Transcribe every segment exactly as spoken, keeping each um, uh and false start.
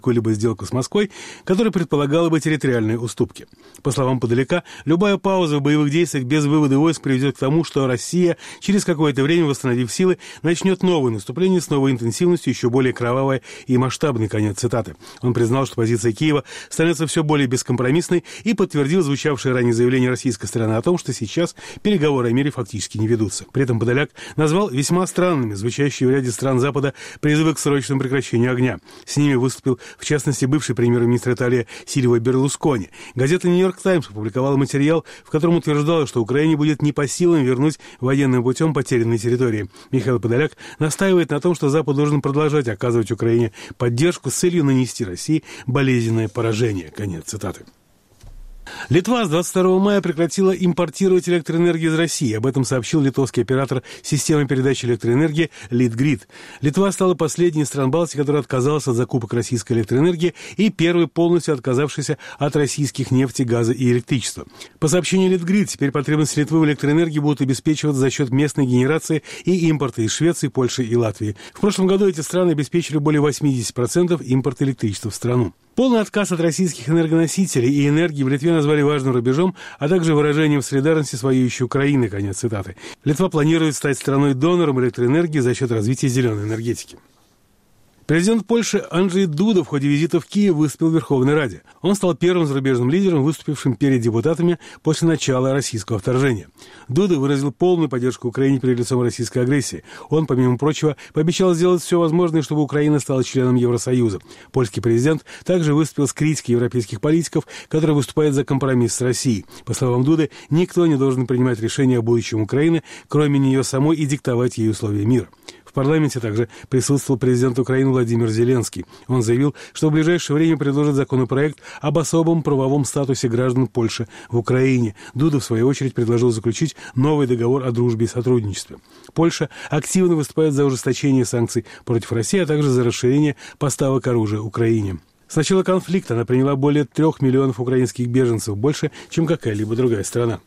какую-либо сделку с Москвой, которая предполагала бы территориальные уступки. По словам Подоляка, любая пауза в боевых действиях без вывода войск приведет к тому, что Россия, через какое-то время восстановив силы, начнет новое наступление с новой интенсивностью, еще более кровавое и масштабное. Конец цитаты. Он признал, что позиция Киева становится все более бескомпромиссной и подтвердил звучавшее ранее заявление российской стороны о том, что сейчас переговоры о мире фактически не ведутся. При этом Подоляк назвал весьма странными звучащие в ряде стран Запада призывы к срочному прекращению огня. С ними выступил, в частности, бывший премьер-министр Италии Сильвио Берлускони. Газета «Нью-Йорк Таймс» опубликовала материал, в котором утверждала, что Украине будет не по силам вернуть военным путем потерянные территории. Михаил Подоляк настаивает на том, что Запад должен продолжать оказывать Украине поддержку с целью нанести России болезненное поражение. Конец цитаты. Литва с двадцать второго мая прекратила импортировать электроэнергию из России. Об этом сообщил литовский оператор системы передачи электроэнергии Litgrid. Литва стала последней из стран Балтии, которая отказалась от закупок российской электроэнергии и первой полностью отказавшейся от российских нефти, газа и электричества. По сообщению Litgrid, теперь потребности Литвы в электроэнергии будут обеспечиваться за счет местной генерации и импорта из Швеции, Польши и Латвии. В прошлом году эти страны обеспечили более восемьдесят процентов импорта электричества в страну. Полный отказ от российских энергоносителей и энергии в Литве назвали важным рубежом, а также выражением солидарности с воюющей Украиной. Конец цитаты. Литва планирует стать страной-донором электроэнергии за счет развития зеленой энергетики. Президент Польши Анджей Дуда в ходе визита в Киев выступил в Верховной Раде. Он стал первым зарубежным лидером, выступившим перед депутатами после начала российского вторжения. Дуда выразил полную поддержку Украине перед лицом российской агрессии. Он, помимо прочего, пообещал сделать все возможное, чтобы Украина стала членом Евросоюза. Польский президент также выступил с критикой европейских политиков, которые выступают за компромисс с Россией. По словам Дуды, никто не должен принимать решения о будущем Украины, кроме нее самой, и диктовать ей условия мира. В парламенте также присутствовал президент Украины Владимир Зеленский. Он заявил, что в ближайшее время предложит законопроект об особом правовом статусе граждан Польши в Украине. Дуда, в свою очередь, предложил заключить новый договор о дружбе и сотрудничестве. Польша активно выступает за ужесточение санкций против России, а также за расширение поставок оружия Украине. С начала конфликта она приняла более трех миллионов украинских беженцев, больше, чем какая-либо другая страна.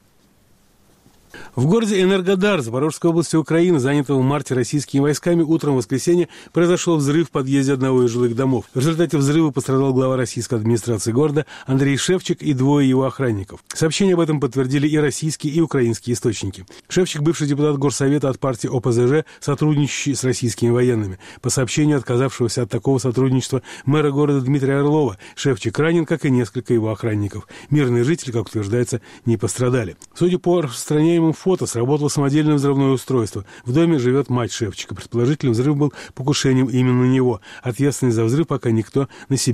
В городе Энергодар Запорожской области Украины, занятого в марте российскими войсками, утром в воскресенье произошел взрыв в подъезде одного из жилых домов. В результате взрыва пострадал глава российской администрации города Андрей Шевчик и двое его охранников. Сообщение об этом подтвердили и российские, и украинские источники. Шевчик – бывший депутат Горсовета от партии О Пэ Зэ Жэ, сотрудничающий с российскими военными. По сообщению отказавшегося от такого сотрудничества мэра города Дмитрия Орлова, Шевчик ранен, как и несколько его охранников. Мирные жители, как утверждается, не пострадали. Судя по распространяемым фото, сработало самодельное взрывное устройство. В доме живет мать Шевчика. Предположительно, взрыв был покушением именно на него. Ответственность за взрыв пока никто на себя